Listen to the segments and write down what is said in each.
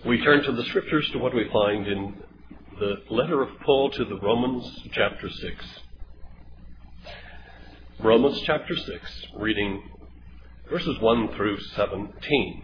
We turn to the Scriptures to what we find in the letter of Paul to the Romans, chapter 6. Romans chapter 6, reading verses 1 through 17.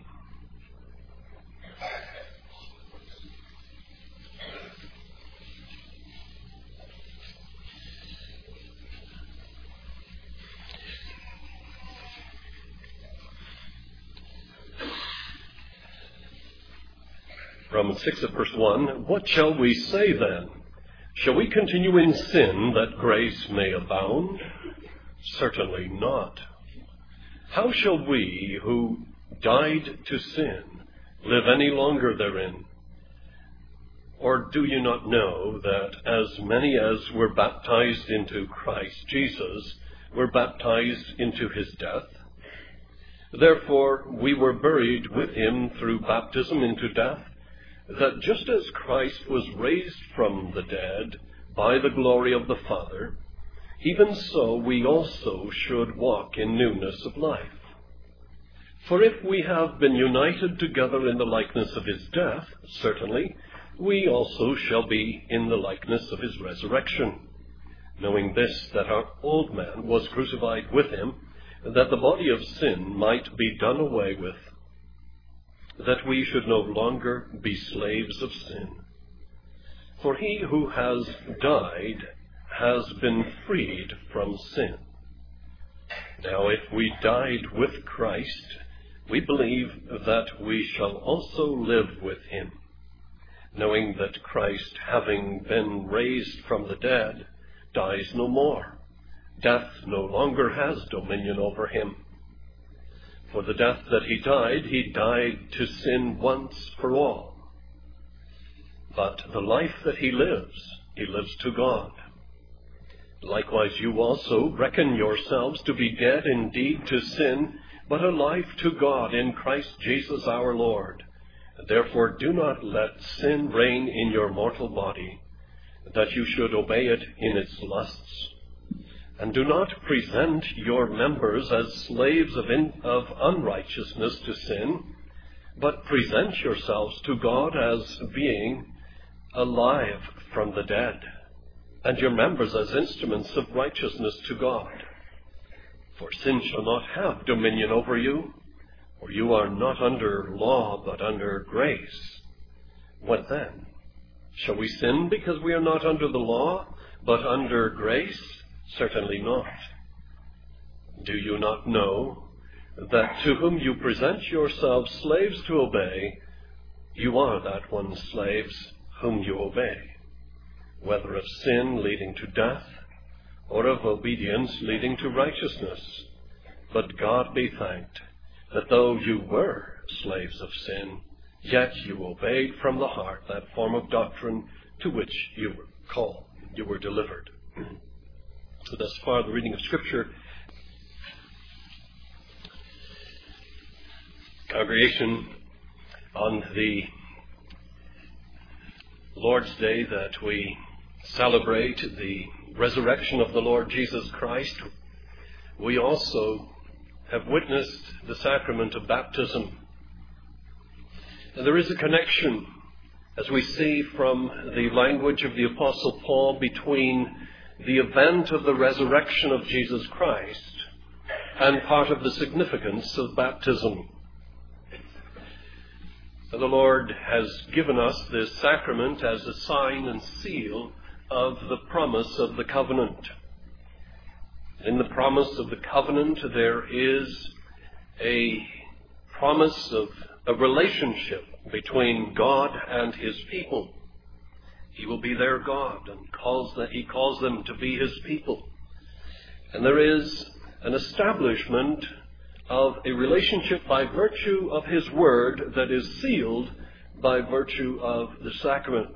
Romans 6 at verse 1, "What shall we say then? Shall we continue in sin that grace may abound? Certainly not. How shall we who died to sin live any longer therein? Or do you not know that as many as were baptized into Christ Jesus were baptized into his death? Therefore we were buried with him through baptism into death, that just as Christ was raised from the dead by the glory of the Father, even so we also should walk in newness of life. For if we have been united together in the likeness of his death, certainly we also shall be in the likeness of his resurrection, knowing this, that our old man was crucified with him, that the body of sin might be done away with, that we should no longer be slaves of sin. For he who has died has been freed from sin. Now if we died with Christ, we believe that we shall also live with him, knowing that Christ, having been raised from the dead, dies no more. Death no longer has dominion over him. For the death that he died to sin once for all. But the life that he lives to God. Likewise you also reckon yourselves to be dead indeed to sin, but alive to God in Christ Jesus our Lord. Therefore do not let sin reign in your mortal body, that you should obey it in its lusts. And do not present your members as slaves of unrighteousness to sin, but present yourselves to God as being alive from the dead, and your members as instruments of righteousness to God. For sin shall not have dominion over you, for you are not under law, but under grace. What then? Shall we sin because we are not under the law, but under grace? Certainly not. Do you not know that to whom you present yourselves slaves to obey, you are that one's slaves whom you obey, whether of sin leading to death, or of obedience leading to righteousness? But God be thanked that though you were slaves of sin, yet you obeyed from the heart that form of doctrine to which you were called, you were delivered. So thus far, the reading of Scripture. Congregation, on the Lord's Day that we celebrate the resurrection of the Lord Jesus Christ, we also have witnessed the sacrament of baptism. And there is a connection, as we see from the language of the Apostle Paul, between the event of the resurrection of Jesus Christ and part of the significance of baptism. The Lord has given us this sacrament as a sign and seal of the promise of the covenant. In the promise of the covenant, there is a promise of a relationship between God and his people. He will be their God, and he calls them to be his people. And there is an establishment of a relationship by virtue of his word that is sealed by virtue of the sacrament.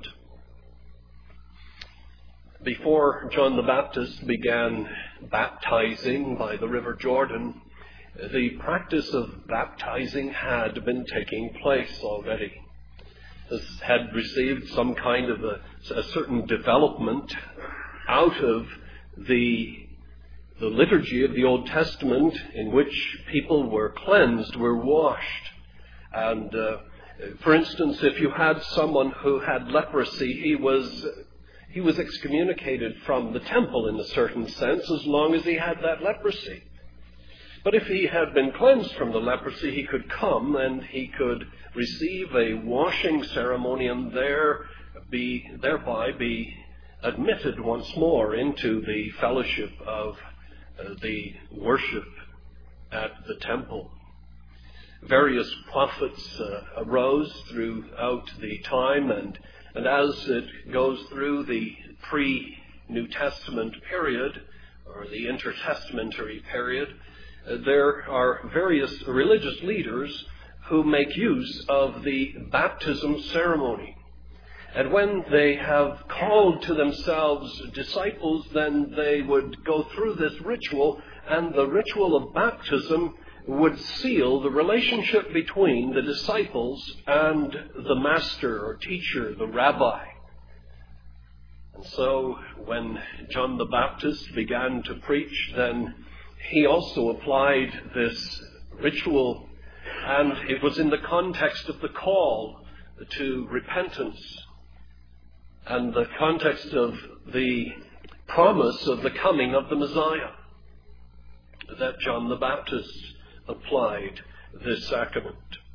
Before John the Baptist began baptizing by the River Jordan, the practice of baptizing had been taking place already. This had received some kind of a certain development out of the liturgy of the Old Testament, in which people were cleansed, were washed, and For instance, if you had someone who had leprosy, he was excommunicated from the temple in a certain sense as long as he had that leprosy. But if he had been cleansed from the leprosy, he could come and he could receive a washing ceremony and thereby be admitted once more into the fellowship of the worship at the temple. Various prophets arose throughout the time, and as it goes through the pre-New Testament period, or the intertestamentary period, there are various religious leaders who make use of the baptism ceremony. And when they have called to themselves disciples, then they would go through this ritual, and the ritual of baptism would seal the relationship between the disciples and the master or teacher, the rabbi. And so when John the Baptist began to preach, then he also applied this ritual, and it was in the context of the call to repentance and the context of the promise of the coming of the Messiah that John the Baptist applied this sacrament.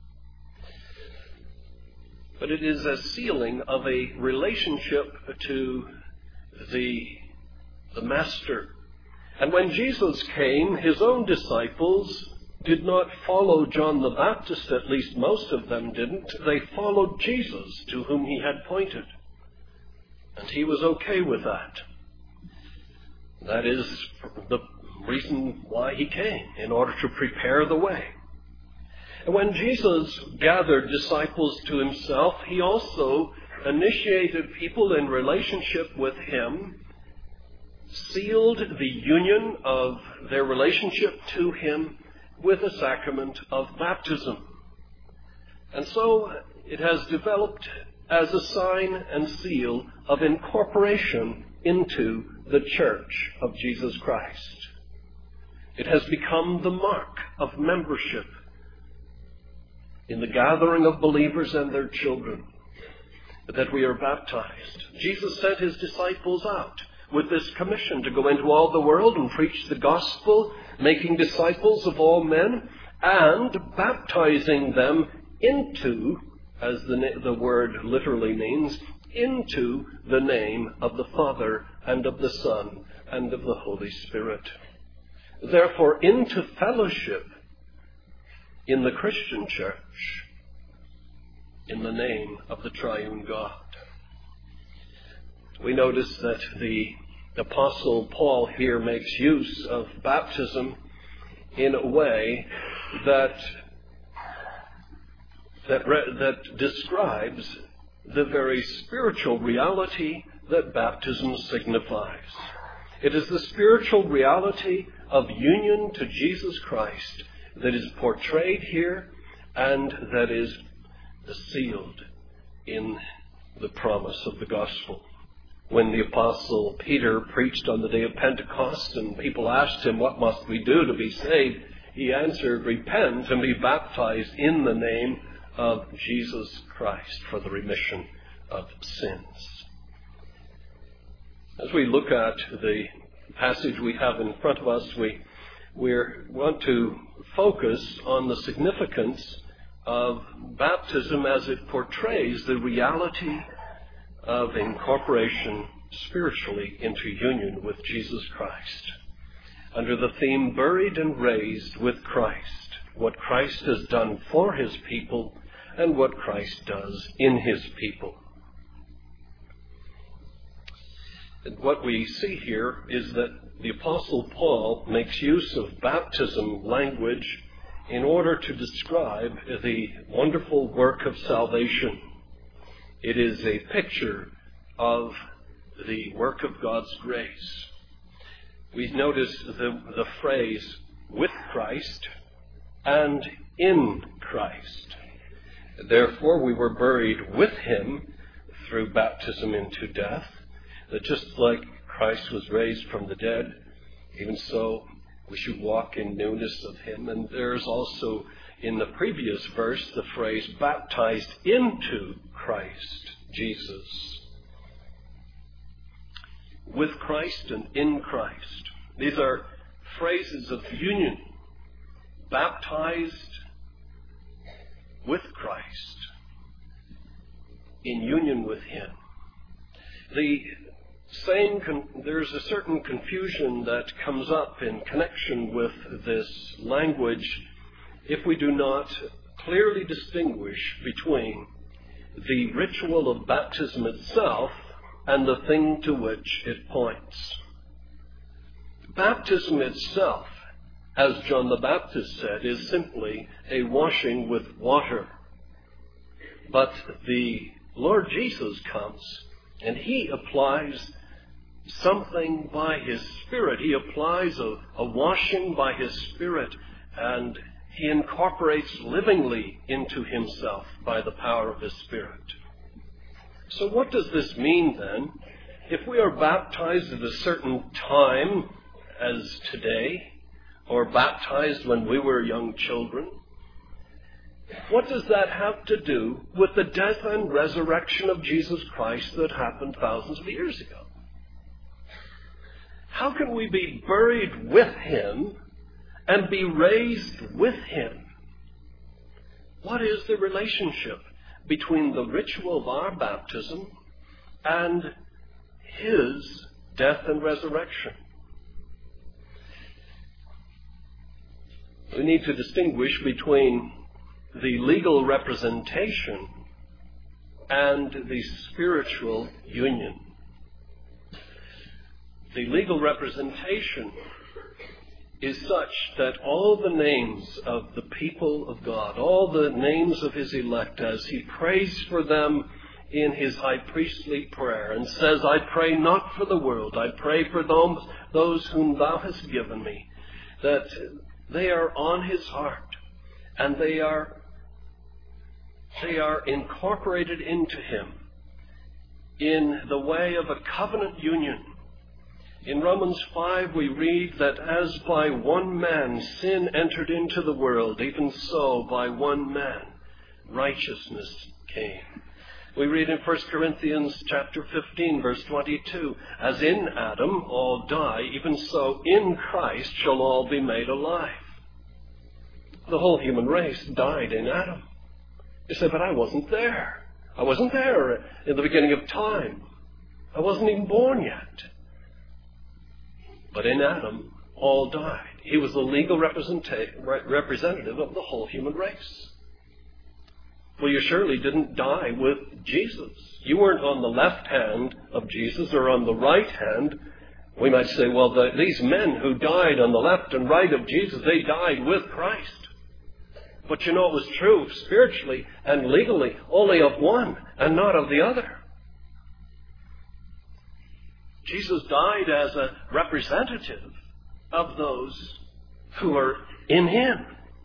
But it is a sealing of a relationship to the Master. And when Jesus came, his own disciples did not follow John the Baptist, at least most of them didn't. They followed Jesus, to whom he had pointed. And he was okay with that. That is the reason why he came, in order to prepare the way. And when Jesus gathered disciples to himself, he also initiated people in relationship with him, sealed the union of their relationship to him with a sacrament of baptism. And so it has developed as a sign and seal of incorporation into the Church of Jesus Christ. It has become the mark of membership in the gathering of believers and their children, that we are baptized. Jesus sent his disciples out with this commission to go into all the world and preach the gospel, making disciples of all men, and baptizing them into, as the word literally means, into the name of the Father and of the Son and of the Holy Spirit. Therefore, into fellowship in the Christian church, in the name of the triune God. We notice that the Apostle Paul here makes use of baptism in a way that describes the very spiritual reality that baptism signifies. It is the spiritual reality of union to Jesus Christ that is portrayed here and that is sealed in the promise of the gospel. When the Apostle Peter preached on the day of Pentecost and people asked him, "What must we do to be saved?" he answered, "Repent and be baptized in the name of Jesus Christ for the remission of sins." As we look at the passage we have in front of us, we want to focus on the significance of baptism as it portrays the reality of incorporation spiritually into union with Jesus Christ. Under the theme, Buried and Raised with Christ, what Christ has done for his people and what Christ does in his people. And what we see here is that the Apostle Paul makes use of baptism language in order to describe the wonderful work of salvation. It is a picture of the work of God's grace. We notice the phrase, with Christ and in Christ. Therefore, we were buried with him through baptism into death, that just like Christ was raised from the dead, even so We should walk in newness of him. And there's also in the previous verse the phrase baptized into Christ Jesus. With Christ and in Christ. These are phrases of union. Baptized with Christ. In union with him. There's a certain confusion that comes up in connection with this language if we do not clearly distinguish between the ritual of baptism itself and the thing to which it points. Baptism itself, as John the Baptist said, is simply a washing with water. But the Lord Jesus comes and he applies something by his Spirit. He applies a washing by his Spirit, and he incorporates livingly into himself by the power of his Spirit. So what does this mean then? If we are baptized at a certain time, as today, or baptized when we were young children, what does that have to do with the death and resurrection of Jesus Christ that happened thousands of years ago? How can we be buried with him and be raised with him? What is the relationship between the ritual of our baptism and his death and resurrection? We need to distinguish between the legal representation and the spiritual union. The legal representation is such that all the names of the people of God, all the names of his elect, as he prays for them in his high priestly prayer and says, I pray not for the world, I pray for those whom thou hast given me, that they are on his heart and they are incorporated into him in the way of a covenant union. In Romans 5 we read that as by one man sin entered into the world, even so by one man righteousness came. We read in 1 Corinthians chapter 15 verse 22, as in Adam all die, even so in Christ shall all be made alive. The whole human race died in Adam. You say, but I wasn't there. I wasn't there in the beginning of time. I wasn't even born yet. But in Adam, all died. He was the legal representative of the whole human race. Well, you surely didn't die with Jesus. You weren't on the left hand of Jesus or on the right hand. We might say, well, these men who died on the left and right of Jesus, they died with Christ. But you know, it was true spiritually and legally only of one and not of the other. Jesus died as a representative of those who are in him.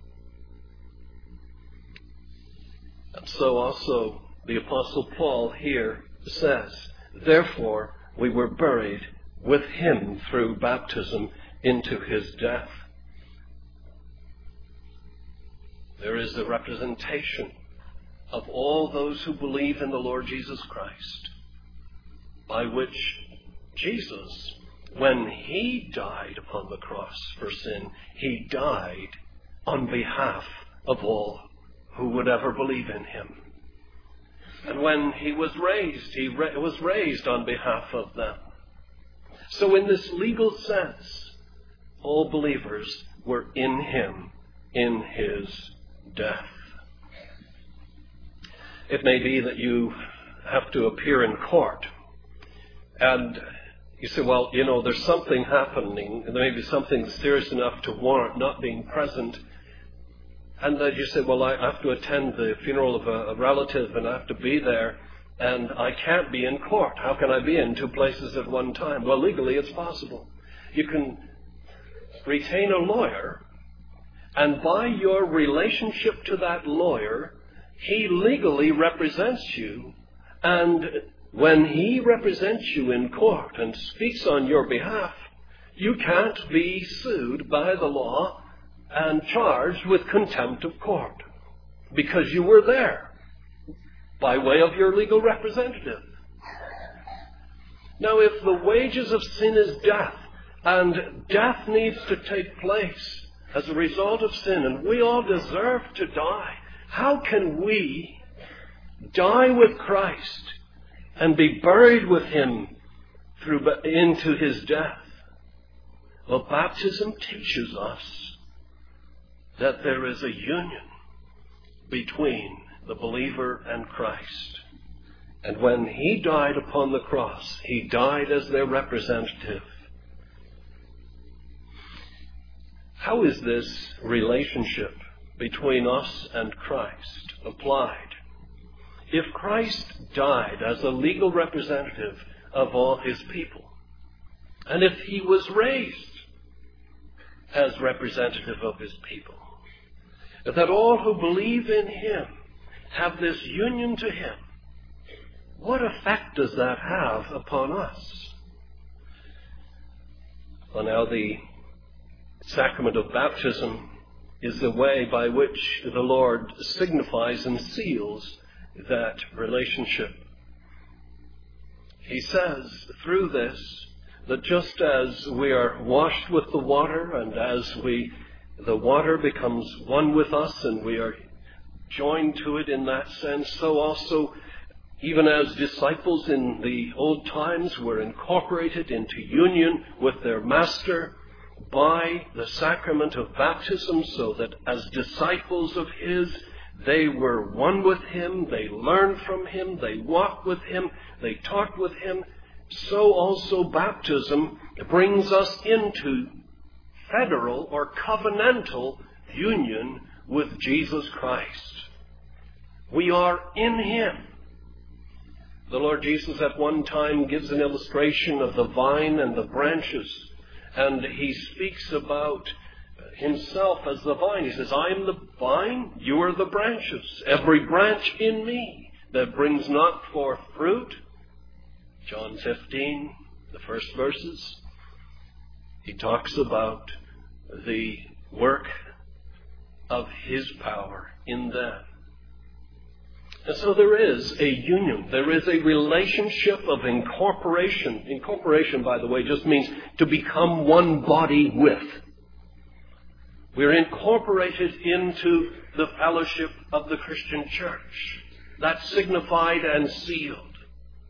And so also the Apostle Paul here says, therefore we were buried with him through baptism into his death. There is a representation of all those who believe in the Lord Jesus Christ, by which Jesus, when he died upon the cross for sin, he died on behalf of all who would ever believe in him. And when he was raised, he was raised on behalf of them. So in this legal sense, all believers were in him, in his death. It may be that you have to appear in court, and you say, well, you know, there's something happening, and there may be something serious enough to warrant not being present. And then you say, well, I have to attend the funeral of a relative, and I have to be there, and I can't be in court. How can I be in two places at one time? Well, legally it's possible. You can retain a lawyer, and by your relationship to that lawyer, he legally represents you, and when he represents you in court and speaks on your behalf, You can't be sued by the law and charged with contempt of court because you were there by way of your legal representative. Now, if the wages of sin is death, and death needs to take place as a result of sin, and we all deserve to die, how can we die with Christ and be buried with Him into His death? Well, baptism teaches us that there is a union between the believer and Christ. And when He died upon the cross, He died as their representative. How is this relationship between us and Christ applied? If Christ died as a legal representative of all His people, and if He was raised as representative of His people, that all who believe in Him have this union to Him, what effect does that have upon us? Well, now the sacrament of baptism is the way by which the Lord signifies and seals that relationship. He says through this that just as we are washed with the water, and as the water becomes one with us and we are joined to it in that sense, so also even as disciples in the old times were incorporated into union with their Master by the sacrament of baptism, so that as disciples of His, they were one with Him, they learned from Him, they walked with Him, they talked with Him, so also baptism brings us into federal or covenantal union with Jesus Christ. We are in Him. The Lord Jesus at one time gives an illustration of the vine and the branches, and He speaks about Himself as the vine. He says, I am the vine, you are the branches. Every branch in me that brings not forth fruit, John 15, the first verses, He talks about the work of His power in them. And so there is a union. There is a relationship of incorporation. Incorporation, by the way, just means to become one body with. We're incorporated into the fellowship of the Christian church. That's signified and sealed.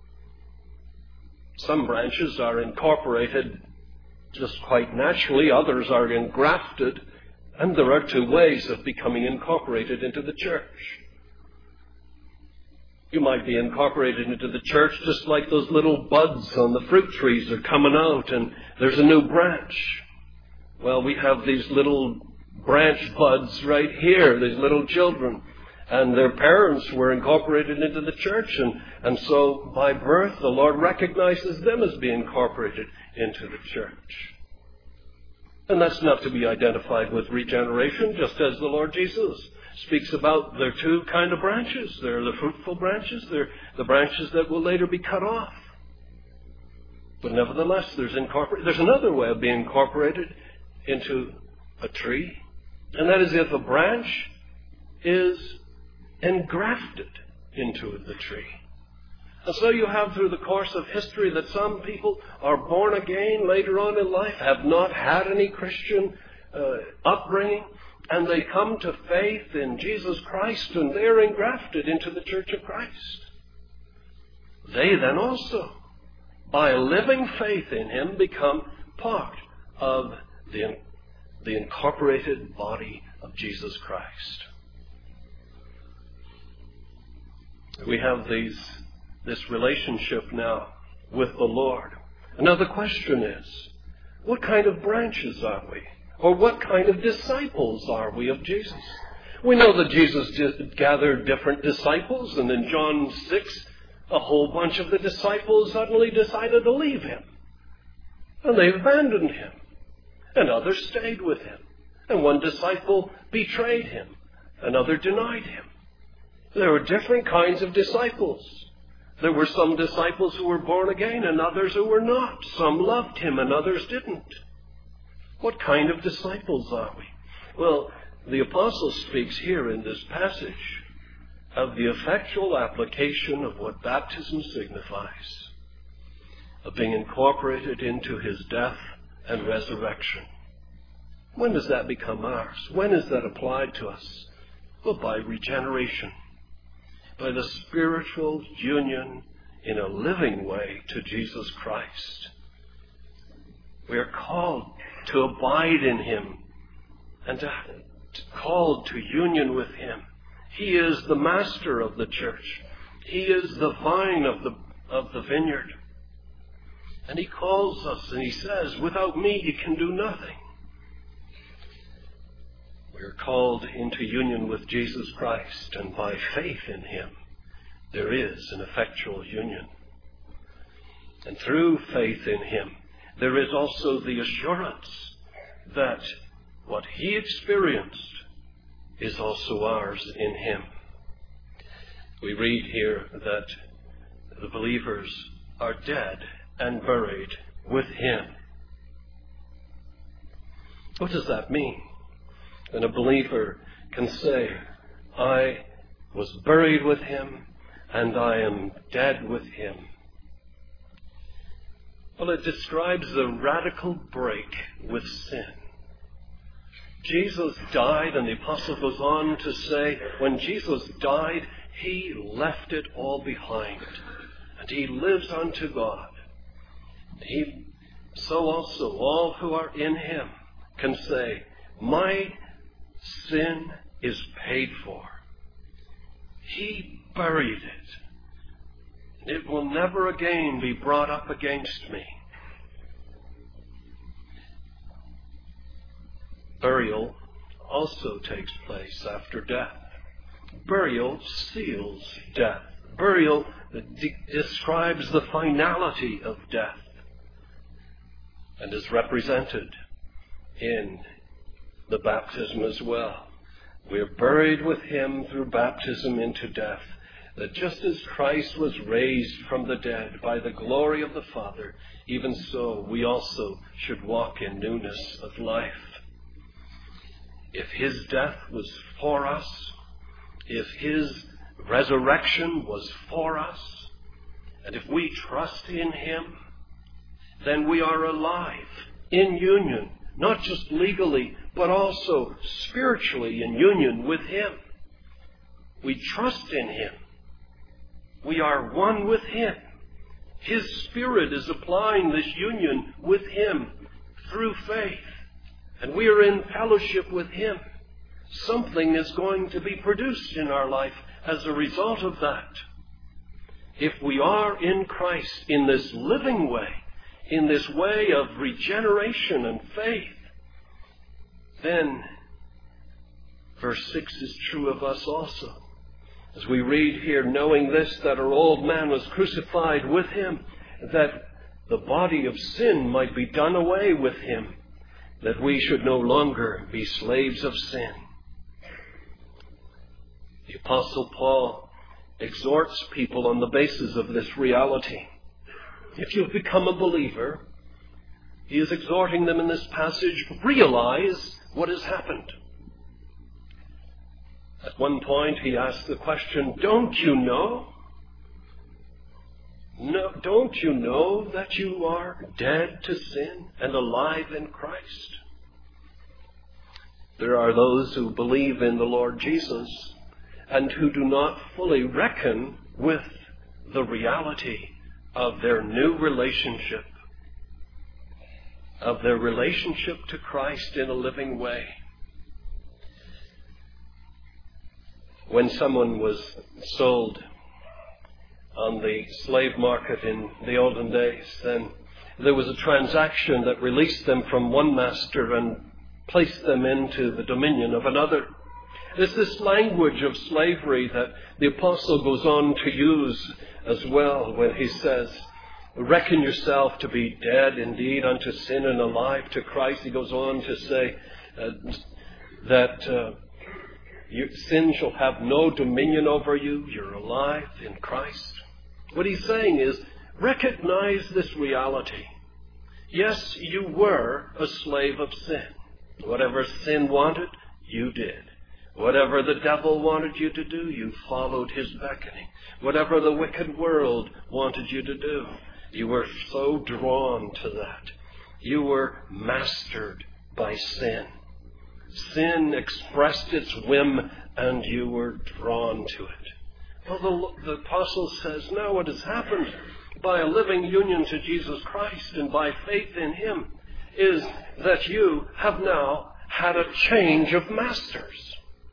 Some branches are incorporated just quite naturally. Others are engrafted. And there are two ways of becoming incorporated into the church. You might be incorporated into the church just like those little buds on the fruit trees are coming out and there's a new branch. Well, we have these little branch buds right here, these little children. And their parents were incorporated into the church. And so by birth, the Lord recognizes them as being incorporated into the church. And that's not to be identified with regeneration, just as the Lord Jesus speaks about there are two kind of branches. There are the fruitful branches. There are the branches that will later be cut off. But nevertheless, there's another way of being incorporated into a tree. And that is if a branch is engrafted into the tree. And so you have through the course of history that some people are born again later on in life, have not had any Christian upbringing, and they come to faith in Jesus Christ, and they are engrafted into the Church of Christ. They then also, by living faith in Him, become part of the incorporated body of Jesus Christ. We have this relationship now with the Lord. And now the question is, what kind of branches are we? Or what kind of disciples are we of Jesus? We know that Jesus gathered different disciples, and in John 6, a whole bunch of the disciples suddenly decided to leave Him. And they abandoned Him. And others stayed with Him. And one disciple betrayed Him. Another denied Him. There were different kinds of disciples. There were some disciples who were born again and others who were not. Some loved Him and others didn't. What kind of disciples are we? Well, the apostle speaks here in this passage of the effectual application of what baptism signifies, of being incorporated into his death and resurrection. When does that become ours? When is that applied to us? Well, by regeneration, by the spiritual union in a living way to Jesus Christ. We are called to abide in him and called to union with him. He is the master of the church. He is the vine of the vineyard. And he calls us and he says, without me you can do nothing. We are called into union with Jesus Christ, and by faith in him, there is an effectual union. And through faith in him, there is also the assurance that what he experienced is also ours in him. We read here that the believers are dead and buried with him. What does that mean? When a believer can say, I was buried with him and I am dead with him. Well, it describes the radical break with sin. Jesus died, and the apostle goes on to say, when Jesus died, he left it all behind, and he lives unto God. So also all who are in him can say, my sin is paid for. He buried it. It will never again be brought up against me. Burial also takes place after death. Burial seals death. Burial describes the finality of death and is represented in the baptism as well. We are buried with him through baptism into death, that just as Christ was raised from the dead by the glory of the Father, even so we also should walk in newness of life. If his death was for us, if his resurrection was for us, and if we trust in him, then we are alive in union, not just legally, but also spiritually in union with him. We trust in him. We are one with him. His Spirit is applying this union with him through faith. And we are in fellowship with him. Something is going to be produced in our life as a result of that. If we are in Christ in this living way, in this way of regeneration and faith, then verse 6 is true of us also. As we read here, knowing this, that our old man was crucified with him, that the body of sin might be done away with him, that we should no longer be slaves of sin. The Apostle Paul exhorts people on the basis of this reality. If you've become a believer, he is exhorting them in this passage, realize what has happened. At one point he asks the question, don't you know? No, don't you know that you are dead to sin and alive in Christ? There are those who believe in the Lord Jesus and who do not fully reckon with the reality of their new relationship, of their relationship to Christ in a living way. When someone was sold on the slave market in the olden days, then there was a transaction that released them from one master and placed them into the dominion of another. It's this language of slavery that the apostle goes on to use as well when he says, reckon yourself to be dead indeed unto sin and alive to Christ. He goes on to say that sin shall have no dominion over you. You're alive in Christ. What he's saying is, recognize this reality. Yes, you were a slave of sin. Whatever sin wanted, you did. Whatever the devil wanted you to do, you followed his beckoning. Whatever the wicked world wanted you to do, you were so drawn to that. You were mastered by sin. Sin expressed its whim, and you were drawn to it. Well, the apostle says, now what has happened by a living union to Jesus Christ and by faith in him is that you have now had a change of masters.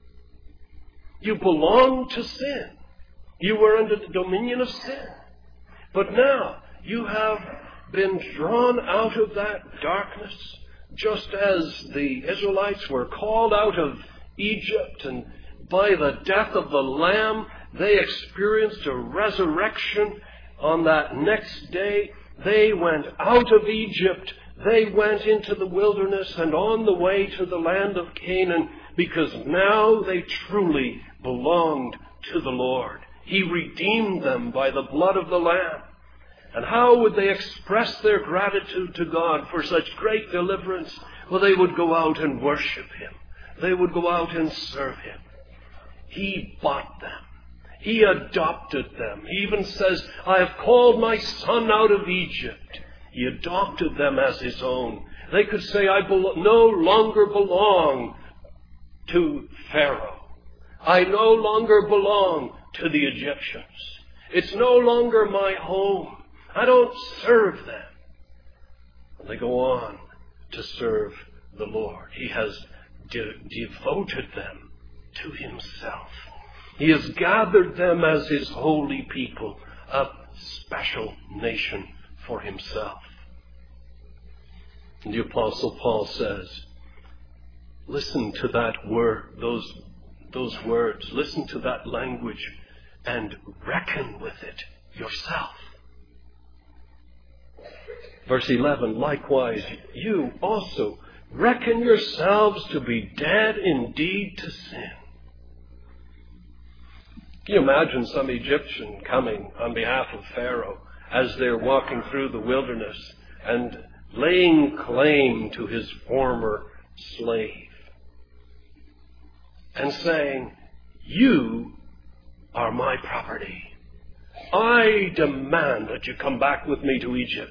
You belonged to sin. You were under the dominion of sin. But now you have been drawn out of that darkness, just as the Israelites were called out of Egypt, and by the death of the Lamb, they experienced a resurrection on that next day. They went out of Egypt. They went into the wilderness and on the way to the land of Canaan, because now they truly belonged to the Lord. He redeemed them by the blood of the Lamb. And how would they express their gratitude to God for such great deliverance? Well, they would go out and worship him. They would go out and serve him. He bought them. He adopted them. He even says, I have called my son out of Egypt. He adopted them as his own. They could say, I no longer belong to Pharaoh. I no longer belong to the Egyptians. It's no longer my home. I don't serve them. And they go on to serve the Lord. He has devoted them to himself. He has gathered them as his holy people, a special nation for himself. And the Apostle Paul says, listen to that word, those words, listen to that language, and reckon with it yourself. Verse 11, likewise, you also reckon yourselves to be dead indeed to sin. Can you imagine some Egyptian coming on behalf of Pharaoh as they're walking through the wilderness and laying claim to his former slave and saying, you are my property. I demand that you come back with me to Egypt.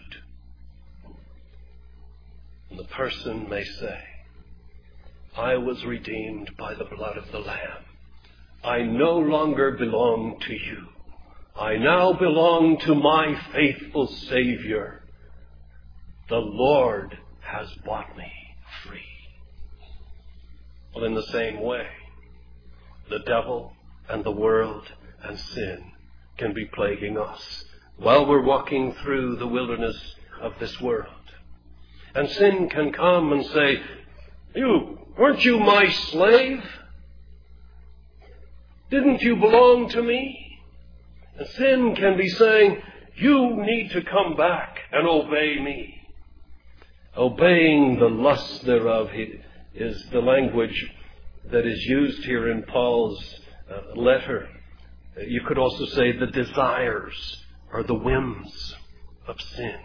And the person may say, I was redeemed by the blood of the Lamb. I no longer belong to you. I now belong to my faithful Savior. The Lord has bought me free. Well, in the same way, the devil and the world and sin can be plaguing us while we're walking through the wilderness of this world. And sin can come and say, weren't you my slave? Didn't you belong to me? And sin can be saying, you need to come back and obey me. Obeying the lust thereof is the language that is used here in Paul's letter. You could also say the desires or the whims of sin.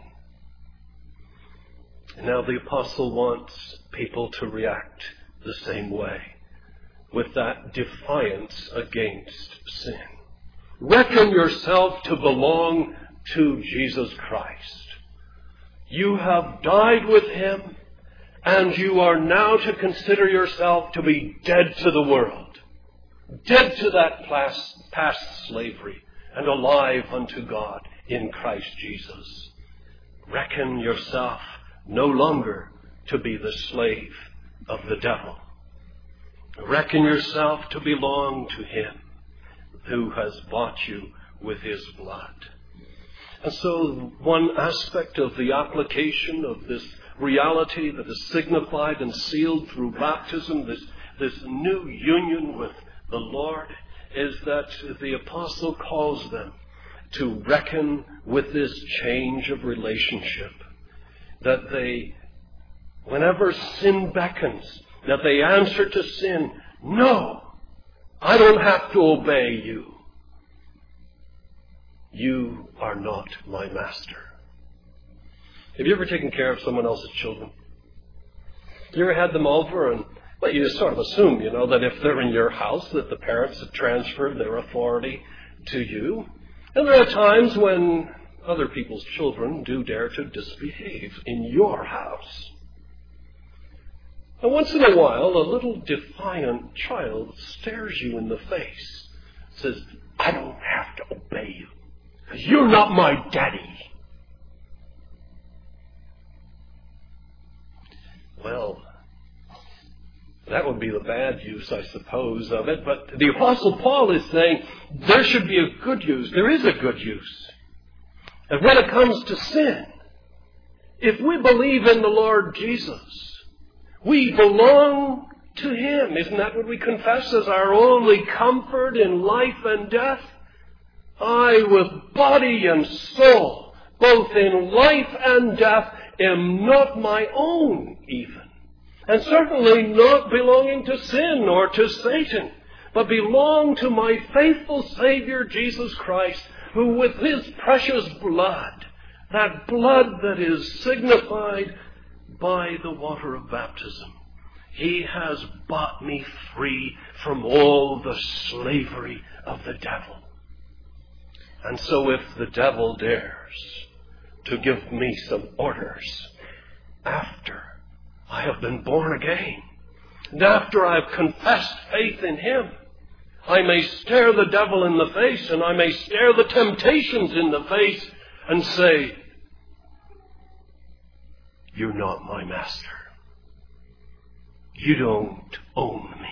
And now the apostle wants people to react the same way, with that defiance against sin. Reckon yourself to belong to Jesus Christ. You have died with him, and you are now to consider yourself to be dead to the world, dead to that past slavery, and alive unto God in Christ Jesus. Reckon yourself no longer to be the slave of the devil. Reckon yourself to belong to him who has bought you with his blood. And so one aspect of the application of this reality that is signified and sealed through baptism, this new union with the Lord, is that the apostle calls them to reckon with this change of relationship. That they, whenever sin beckons, that they answer to sin, no, I don't have to obey you. You are not my master. Have you ever taken care of someone else's children? You ever had them over and, well, you sort of assume, that if they're in your house, that the parents have transferred their authority to you. And there are times when other people's children do dare to misbehave in your house. And once in a while, a little defiant child stares you in the face, says, I don't have to obey you, because you're not my daddy. Well, that would be the bad use, I suppose, of it. But the Apostle Paul is saying there should be a good use. There is a good use. And when it comes to sin, if we believe in the Lord Jesus, we belong to Him. Isn't that what we confess as our only comfort in life and death? I, with body and soul, both in life and death, am not my own even. And certainly not belonging to sin or to Satan, but belong to my faithful Savior Jesus Christ, who with His precious blood, that blood that is signified by the water of baptism, He has bought me free from all the slavery of the devil. And so if the devil dares to give me some orders after I have been born again, and after I've confessed faith in Him, I may stare the devil in the face, and I may stare the temptations in the face and say, you're not my master. You don't own me.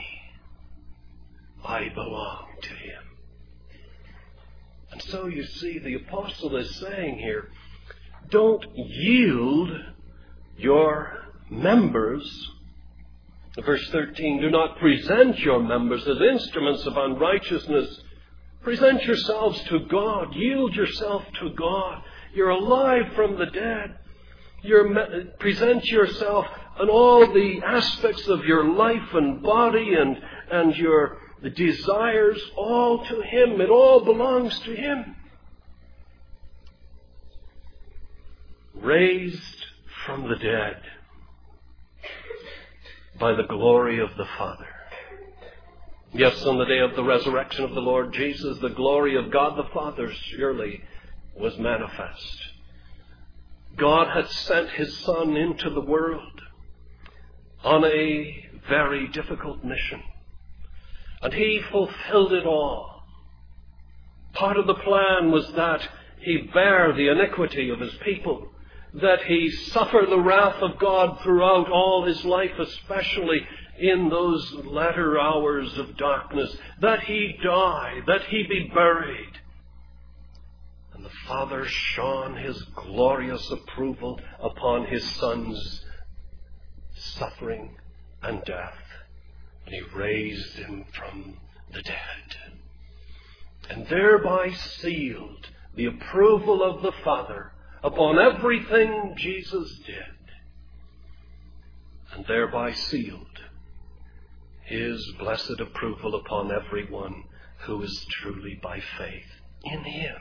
I belong to Him. And so you see, the apostle is saying here, don't yield your members. Verse 13, do not present your members as instruments of unrighteousness. Present yourselves to God. Yield yourself to God. You're alive from the dead. Present yourself and all the aspects of your life and body and your desires all to Him. It all belongs to Him. Raised from the dead by the glory of the Father. Yes, on the day of the resurrection of the Lord Jesus, the glory of God the Father surely was manifest. God had sent His Son into the world on a very difficult mission, and He fulfilled it all. Part of the plan was that He bear the iniquity of His people, that He suffer the wrath of God throughout all His life, especially in those latter hours of darkness, that He die, that He be buried. And the Father shone His glorious approval upon His Son's suffering and death, and He raised Him from the dead, and thereby sealed the approval of the Father upon everything Jesus did, and thereby sealed His blessed approval upon everyone who is truly by faith in Him.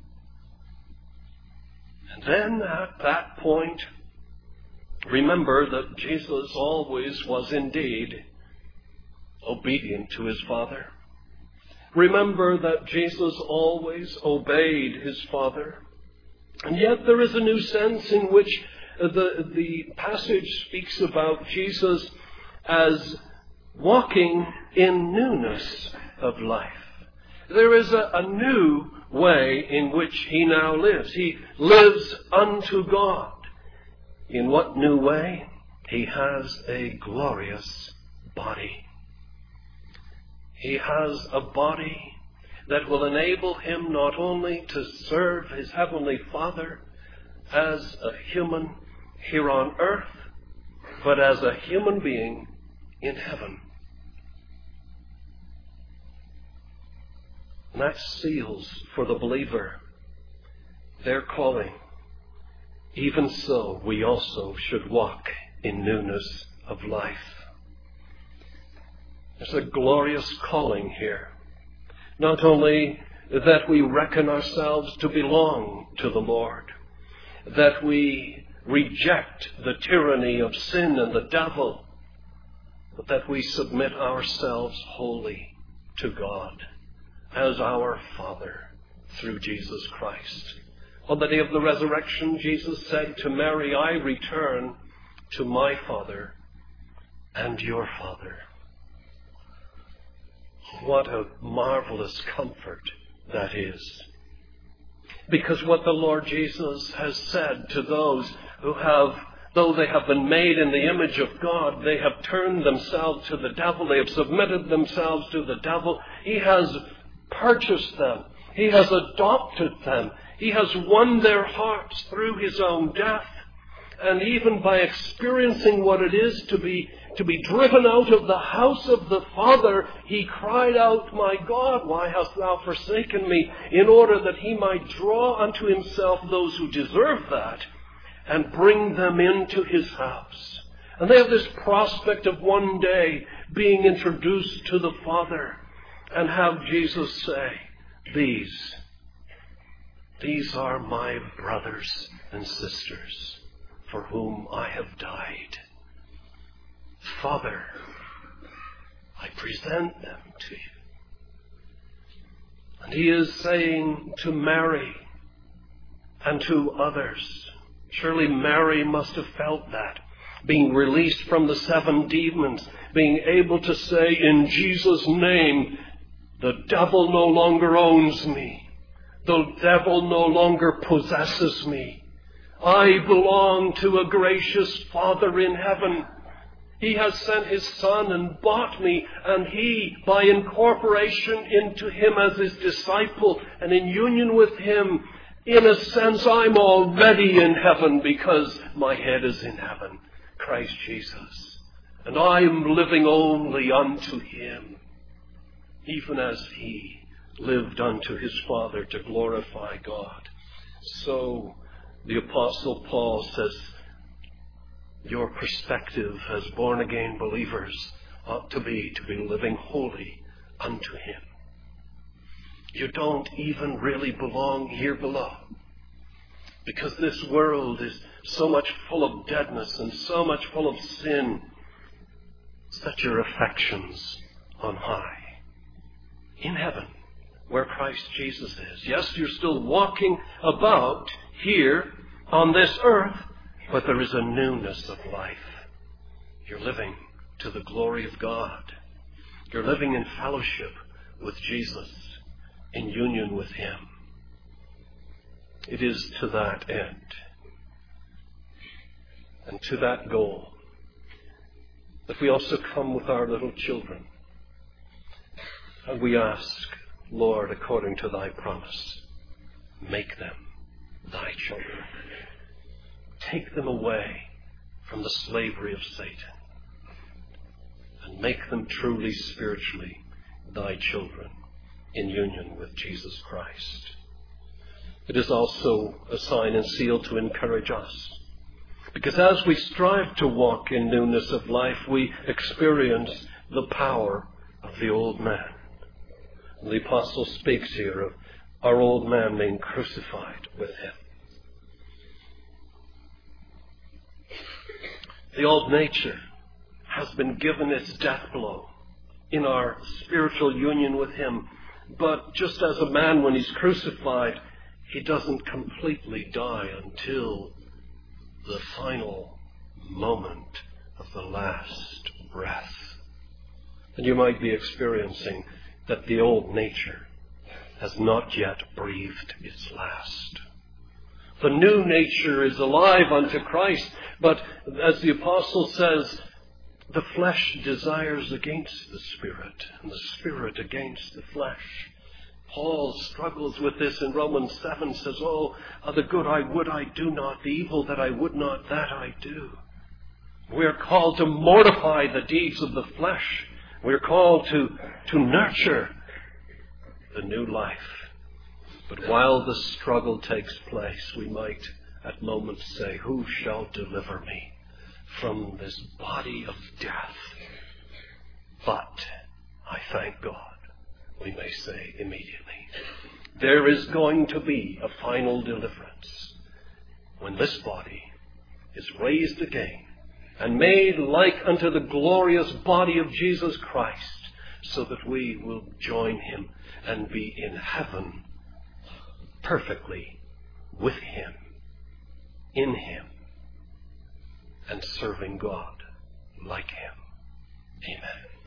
And then at that point, remember that Jesus always was indeed obedient to His Father. Remember that Jesus always obeyed His Father. And yet there is a new sense in which the passage speaks about Jesus as walking in newness of life. There is a new way in which He now lives. He lives unto God. In what new way? He has a glorious body. He has a body that will enable Him not only to serve His Heavenly Father as a human here on earth, but as a human being in heaven. And that seals for the believer their calling. Even so, we also should walk in newness of life. There's a glorious calling here. Not only that we reckon ourselves to belong to the Lord, that we reject the tyranny of sin and the devil, but that we submit ourselves wholly to God as our Father through Jesus Christ. On the day of the resurrection, Jesus said to Mary, I return to my Father and your Father. What a marvelous comfort that is. Because what the Lord Jesus has said to those who have, though they have been made in the image of God, they have turned themselves to the devil, they have submitted themselves to the devil. He has purchased them. He has adopted them. He has won their hearts through his own death. And even by experiencing what it is to be driven out of the house of the Father, he cried out, my God, why hast thou forsaken me? In order that he might draw unto himself those who deserve that and bring them into his house. And they have this prospect of one day being introduced to the Father and have Jesus say, These are my brothers and sisters for whom I have died. Father, I present them to you. And he is saying to Mary and to others, surely Mary must have felt that, being released from the 7 demons, being able to say, in Jesus' name, the devil no longer owns me. The devil no longer possesses me. I belong to a gracious Father in heaven. He has sent his Son and bought me, and he, by incorporation into him as his disciple and in union with him, in a sense, I'm already in heaven because my head is in heaven, Christ Jesus. And I'm living only unto him, even as he lived unto his Father to glorify God. So the Apostle Paul says, your perspective as born-again believers ought to be living wholly unto him. You don't even really belong here below, because this world is so much full of deadness and so much full of sin. Set your affections on high, in heaven, where Christ Jesus is. Yes, you're still walking about here on this earth, but there is a newness of life. You're living to the glory of God. You're living in fellowship with Jesus, in union with him. It is to that end and to that goal that we also come with our little children. And we ask, Lord, according to thy promise, make them thy children. Take them away from the slavery of Satan and make them truly spiritually thy children in union with Jesus Christ. It is also a sign and seal to encourage us, because as we strive to walk in newness of life, we experience the power of the old man. And the apostle speaks here of our old man being crucified with him. The old nature has been given its death blow in our spiritual union with him. But just as a man, when he's crucified, he doesn't completely die until the final moment of the last breath. And you might be experiencing that the old nature has not yet breathed its last. The new nature is alive unto Christ, but as the apostle says, the flesh desires against the Spirit, and the Spirit against the flesh. Paul struggles with this in Romans 7, says, the good I would I do not, the evil that I would not, that I do. We are called to mortify the deeds of the flesh. We are called to nurture the new life. But while the struggle takes place, we might at moments say, who shall deliver me from this body of death? But I thank God, we may say immediately, there is going to be a final deliverance when this body is raised again and made like unto the glorious body of Jesus Christ, so that we will join him and be in heaven perfectly with him, in him, and serving God like him. Amen.